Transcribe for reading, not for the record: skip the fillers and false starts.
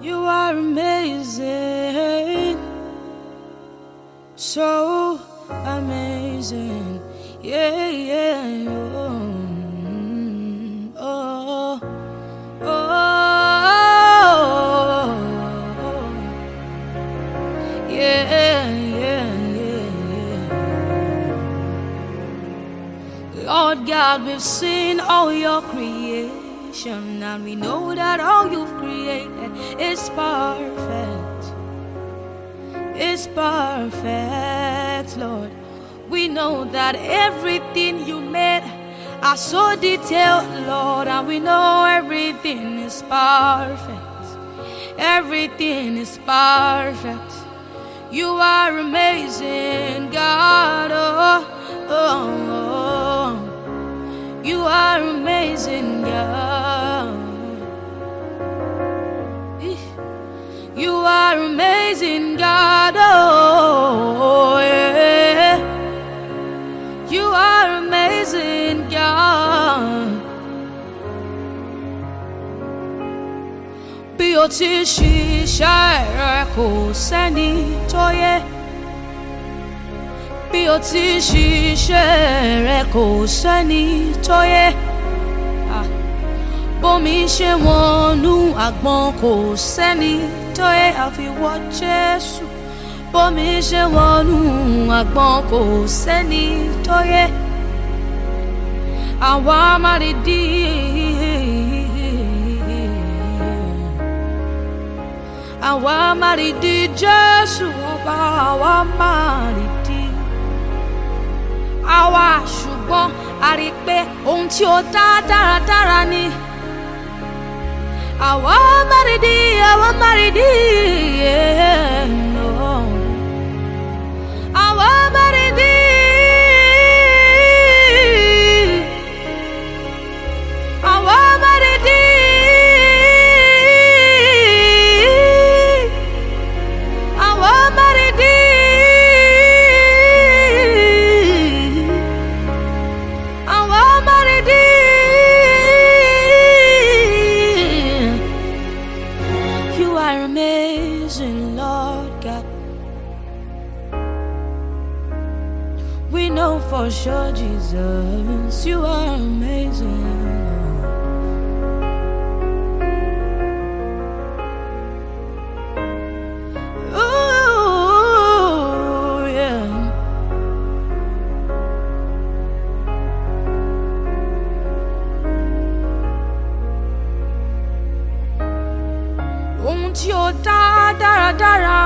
You are amazing, so amazing, yeah, yeah, oh, oh, oh, yeah, yeah, yeah, yeah. Lord God, we've seen all your creation, and we know that all you've created is perfect. It's perfect, Lord. We know that everything you made are so detailed, Lord, and we know everything is perfect. Everything is perfect. You are amazing, God. Oh, oh, oh. You are amazing, God. You are amazing, God. Oh, yeah. You are amazing, God. Bí o ti ṣiṣẹ́ rẹ kò sẹ́ni tó yẹ. Bí o ti ṣiṣẹ́ rẹ kò sẹ́ni tó yẹ. Bómi ṣe wọnú àgbọn kò sẹ́ni tó yẹ àfiwọ́ Jésù. Bómi ṣe wọnú àgbọn kò sẹ́ni tó yẹ. Àwa máa rí dí. Àwa máa rí dí Jésù ọba, àwa máa rí dí. Àwa ṣùgbọ́n a rí pé ohun tí ó dá dáradára ni. Àwa máa rí dí, àwa máa rí dí, yeah, no. Àwa máa rí dí. Àwa máa rí dí. Àwa máa rí dí. Àwa máa rí dí. You are amazing, Lord God. We know for sure, Jesus, you are amazing, Lord. Ooh, yeah. Ohun tí ó dá dáradára